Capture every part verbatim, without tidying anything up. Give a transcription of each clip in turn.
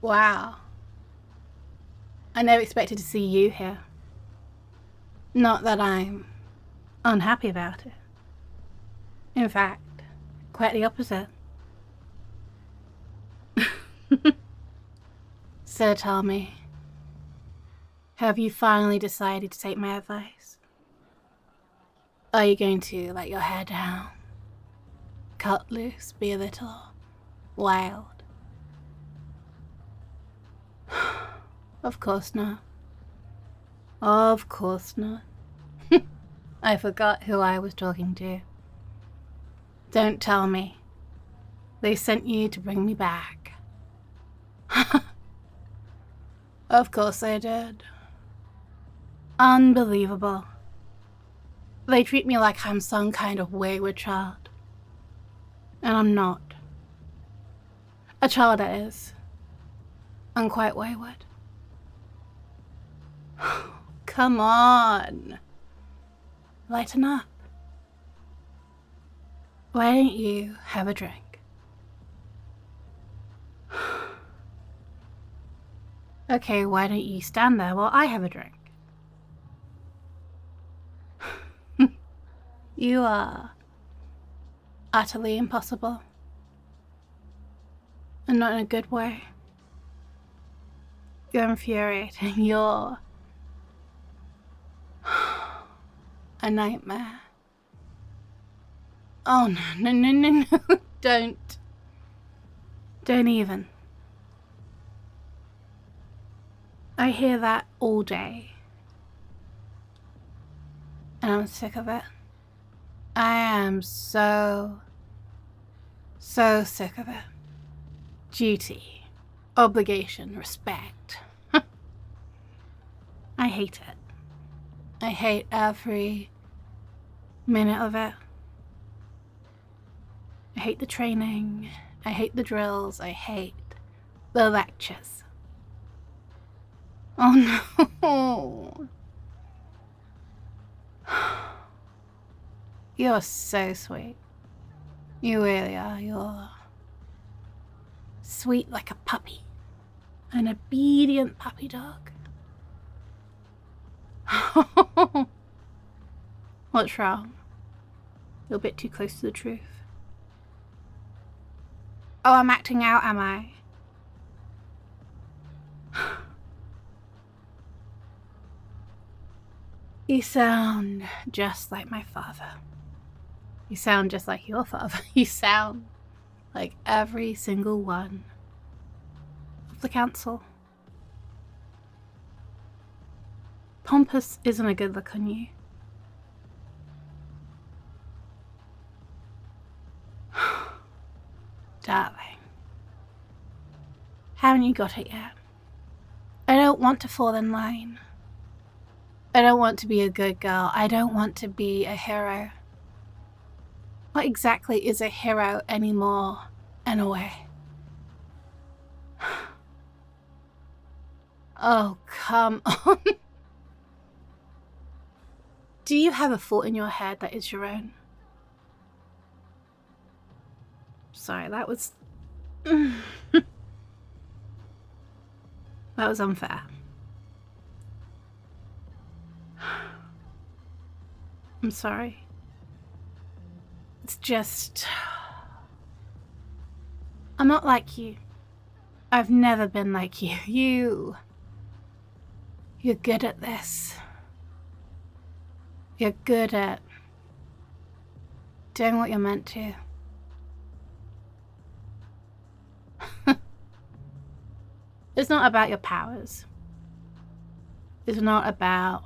Wow. I never expected to see you here. Not that I'm unhappy about it. In fact, quite the opposite. So tell me, have you finally decided to take my advice? Are you going to let your hair down, cut loose, be a little wild? Of course not. Of course not. I forgot who I was talking to. Don't tell me. They sent you to bring me back. Of course they did. Unbelievable. They treat me like I'm some kind of wayward child. And I'm not. A child, that is. I'm quite wayward. Come on. Lighten up. Why don't you have a drink? Okay, why don't you stand there while I have a drink? You are utterly impossible. And not in a good way. You're infuriating. You're a nightmare. Oh, no, no, no, no, no. Don't. Don't even. I hear that all day. And I'm sick of it. I am so, so sick of it. Duty, obligation, respect. I hate it. I hate every minute of it. I hate the training. I hate the drills. I hate the lectures. Oh no. You're so sweet. You really are. You're sweet like a puppy. An obedient puppy dog. What's wrong? You're a bit too close to the truth. Oh, I'm acting out, am I? You sound just like my father. You sound just like your father. You sound like every single one of the council. Pompous isn't a good look on you. Darling, haven't you got it yet? I don't want to fall in line. I don't want to be a good girl. I don't want to be a hero. What exactly is a hero anymore, in a way? Oh, come on. Do you have a thought in your head that is your own? Sorry, that was... that was unfair. I'm sorry. It's just... I'm not like you. I've never been like you. You... You're good at this. You're good at doing what you're meant to. It's not about your powers. It's not about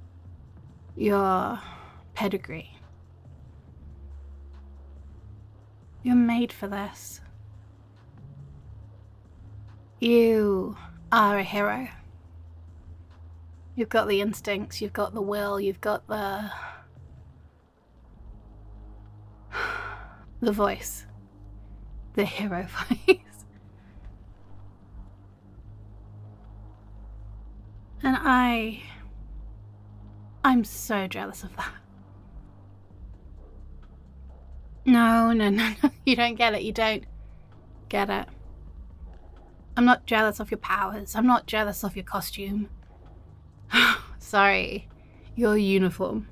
your pedigree. You're made for this. You are a hero. You've got the instincts, you've got the will, you've got the... the voice. The hero voice. And I... I'm so jealous of that. No, no, no, no. You don't get it. You don't get it. I'm not jealous of your powers. I'm not jealous of your costume. Sorry, your uniform.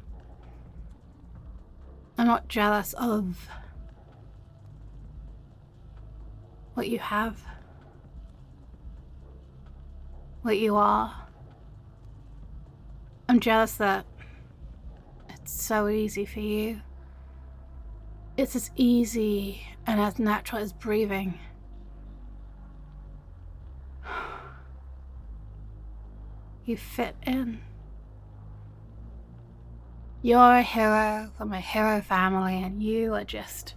I'm not jealous of what you have, what you are. I'm jealous that it's so easy for you. It's as easy and as natural as breathing. You fit in. You're a hero from a hero family, and you are just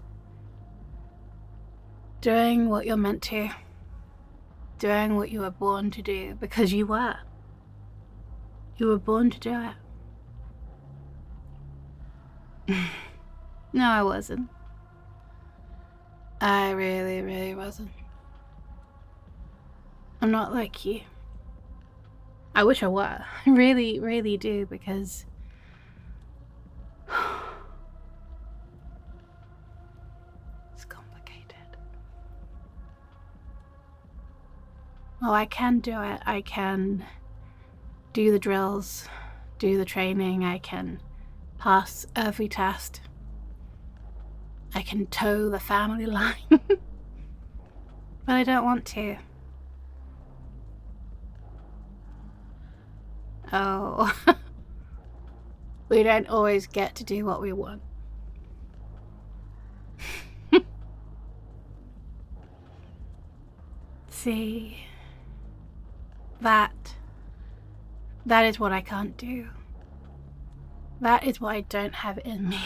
doing what you're meant to, doing what you were born to do, because you were. You were born to do it. No, I wasn't. I really, really wasn't. I'm not like you. I wish I were. I really, really do, because it's complicated. Oh, I can do it. I can do the drills, do the training. I can pass every test. I can toe the family line. But I don't want to. Oh. We don't always get to do what we want. See, that, that is what I can't do. That is what I don't have in me.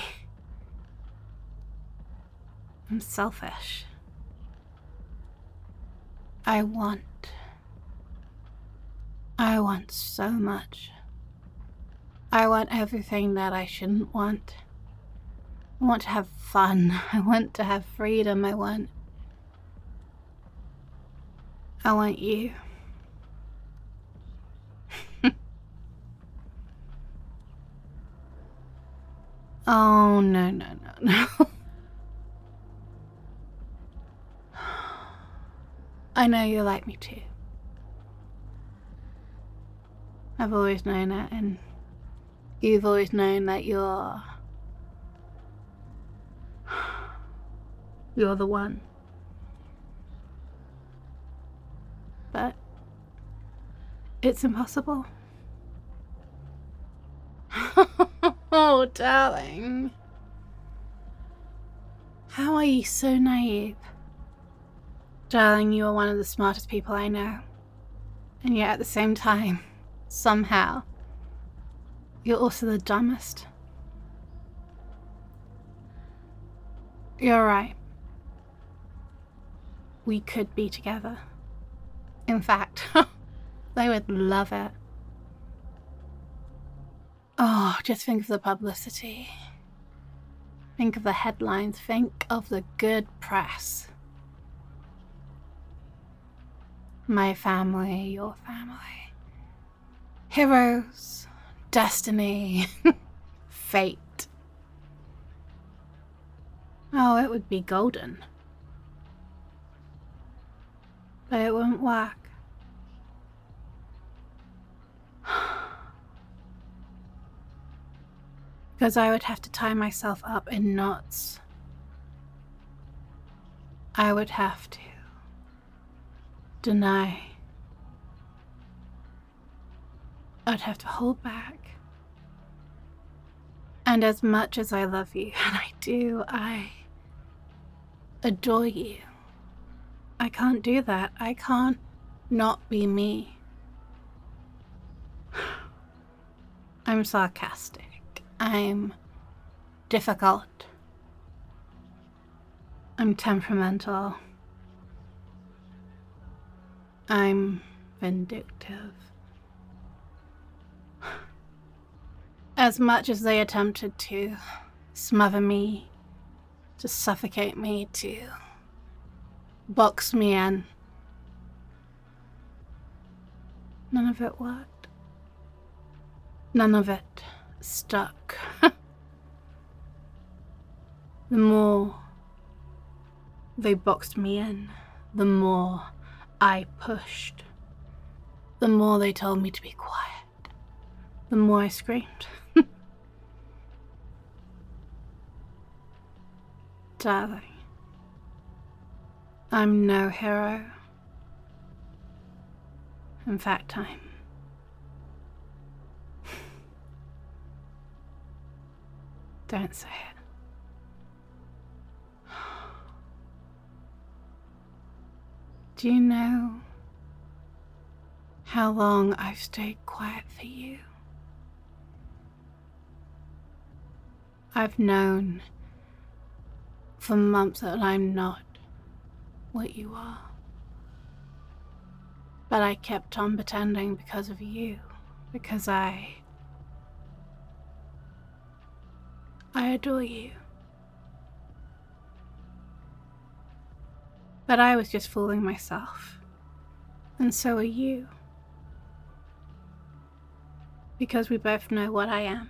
I'm selfish. I want. I want so much. I want everything that I shouldn't want. I want to have fun. I want to have freedom. I want... I want you. Oh, no, no, no, no. I know you like me too. I've always known it, and you've always known that you're... You're the one. But it's impossible. Oh, darling. How are you so naive? Darling, you are one of the smartest people I know. And yet at the same time, somehow, you're also the dumbest. You're right. We could be together. In fact, they would love it. Oh, just think of the publicity. Think of the headlines. Think of the good press. My family, your family. Heroes, destiny, fate. Oh, it would be golden. But it wouldn't work. Because I would have to tie myself up in knots. I would have to deny. I'd have to hold back. And as much as I love you, and I do, I adore you, I can't do that. I can't not be me. I'm sarcastic. I'm difficult. I'm temperamental. I'm vindictive. As much as they attempted to smother me, to suffocate me, to box me in, none of it worked. None of it stuck. The more they boxed me in, the more I pushed. The more they told me to be quiet, the more I screamed. Darling, I'm no hero. In fact, I'm... Don't say it. Do you know how long I've stayed quiet for you? I've known for months that I'm not what you are. But I kept on pretending because of you, because I... I adore you. But I was just fooling myself. And so are you. Because we both know what I am.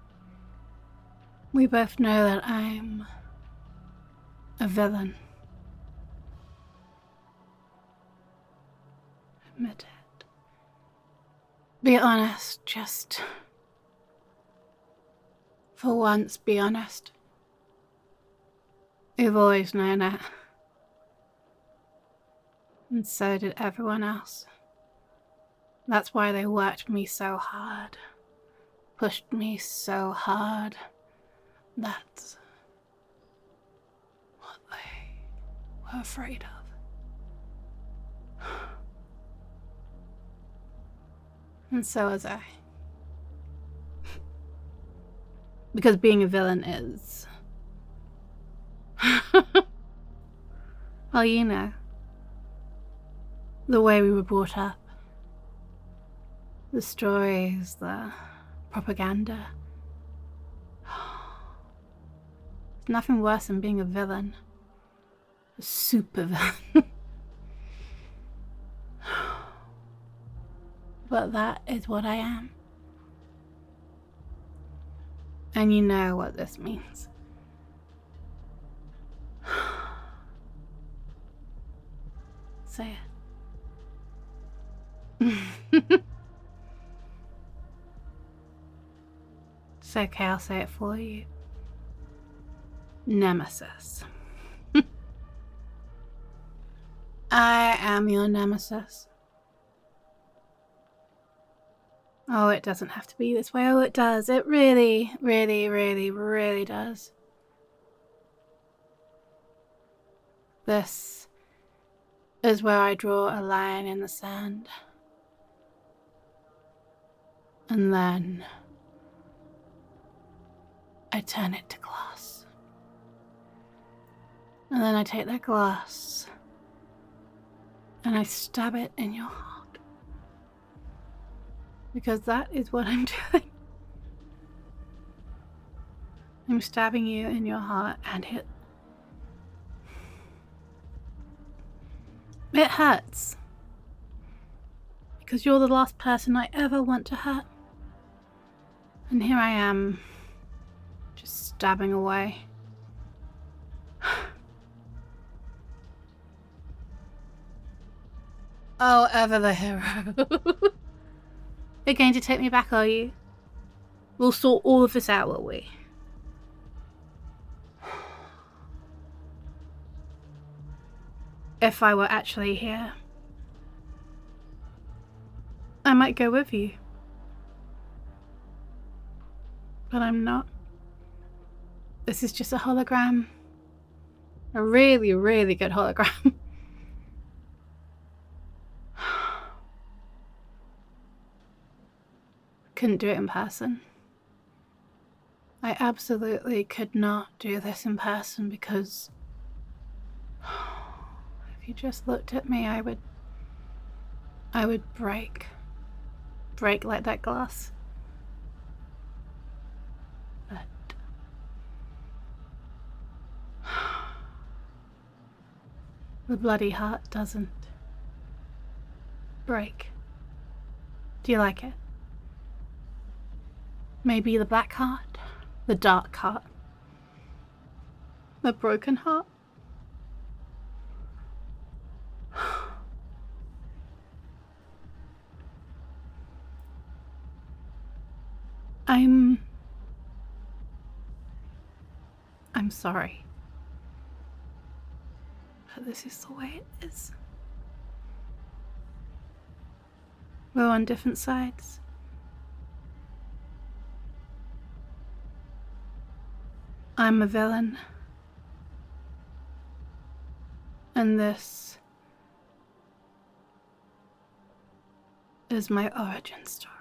We both know that I'm a villain. Admit it. Be honest, just... For once, be honest. You've always known it. And so did everyone else. That's why they worked me so hard. Pushed me so hard. That's what they were afraid of. And so was I. Because being a villain is... well, you know. The way we were brought up. The stories, the propaganda. There's nothing worse than being a villain. A super villain. But that is what I am. And you know what this means. Say it. It's okay, I'll say it for you. Nemesis. I am your nemesis. Oh, it doesn't have to be this way. Oh, it does. It really, really, really, really does. This is where I draw a line in the sand. And then I turn it to glass. And then I take that glass and I stab it in your heart. Because that is what I'm doing. I'm stabbing you in your heart, and it... It hurts. Because you're the last person I ever want to hurt. And here I am, just stabbing away. Oh, ever the hero. You're going to take me back, are you? We'll sort all of this out, will we? If I were actually here, I might go with you. But I'm not. This is just a hologram. A really, really good hologram. Couldn't do it in person. I absolutely could not do this in person because if you just looked at me, I would I would break. Break like that glass. But the bloody heart doesn't break. Do you like it? Maybe the black heart, the dark heart, the broken heart. I'm... I'm sorry. But this is the way it is. We're on different sides. I'm a villain. And this is my origin story.